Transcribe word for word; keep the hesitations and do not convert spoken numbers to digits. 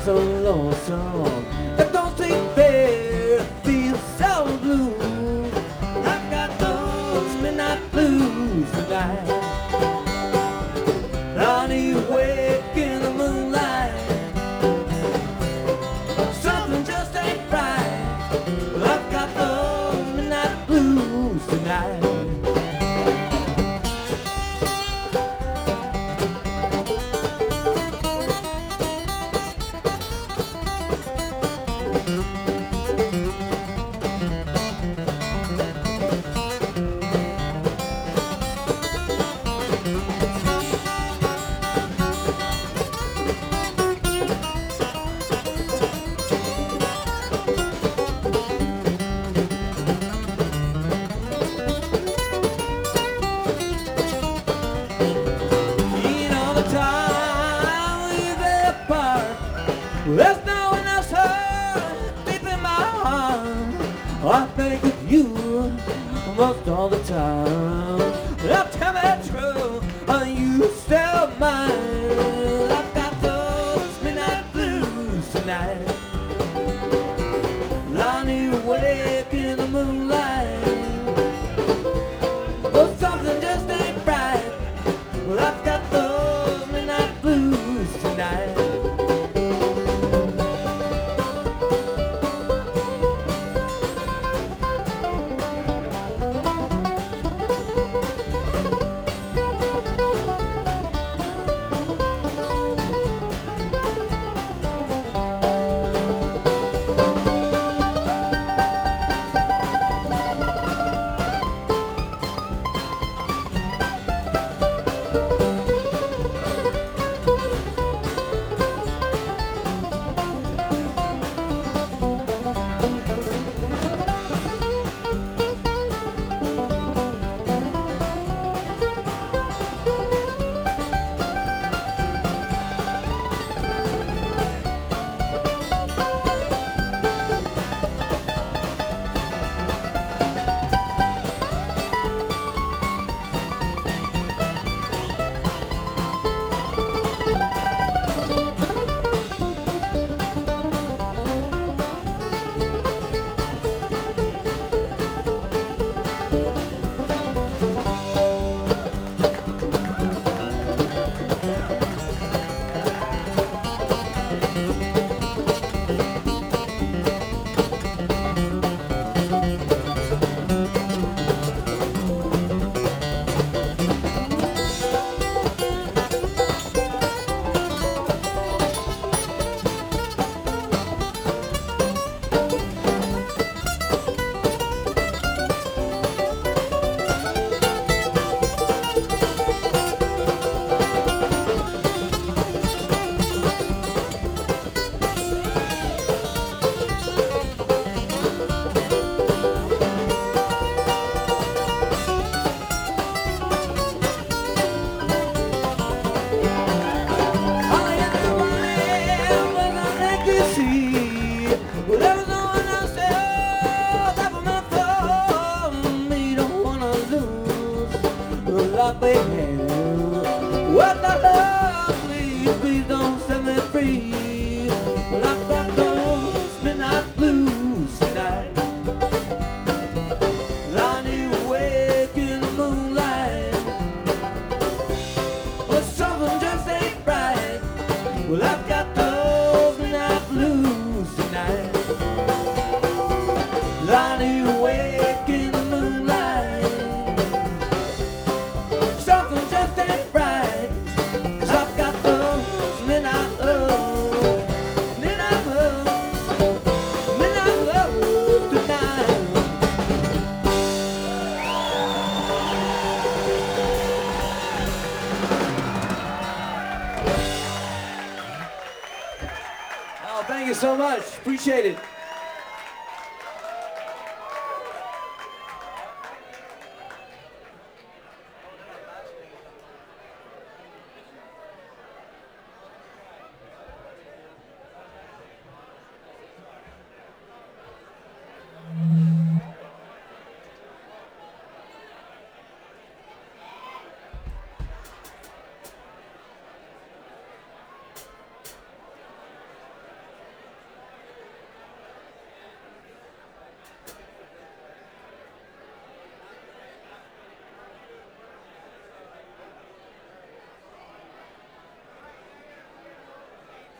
so lonesome. That don't seem fair, feel so blue. I've got those midnight blues tonight. Honey, wake in the moonlight. Something just ain't right. Well, I've got those midnight blues tonight. There's no one else hurt deep in my heart. I think of you most all the time. Now tell me true, are you still mine? I've got those midnight blues tonight. Lonnie, wake in the moonlight. Well, something just ain't right. Well, I've got those midnight blues tonight. What the love, please, please don't set me free. Well, I've got those midnight blues tonight. Lonnie, wake in the moonlight. Well, something just ain't right. Well, I've got those midnight blues tonight. Lonnie, wake in the moonlight. Something just ain't right. 'Cause I've got those midnight love, midnight love, midnight love tonight. Oh, thank you so much. Appreciate it.